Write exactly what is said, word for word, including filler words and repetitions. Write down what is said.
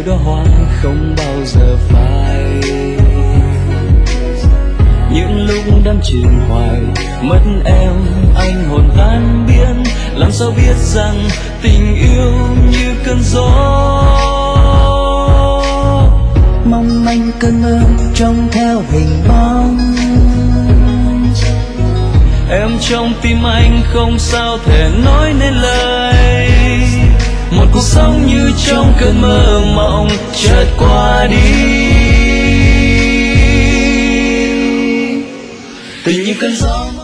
như đóa hoa không bao giờ phai. Những lúc đắm chìm hoài mất em, anh hồn tan biến, làm sao biết rằng tình yêu như cơn gió. Mong manh cơn mơ trông theo hình bóng, em trong tim anh không sao thể nói nên lời. Một cuộc sống như trong cơn mơ mộng chợt qua đi. Tình như cơn gió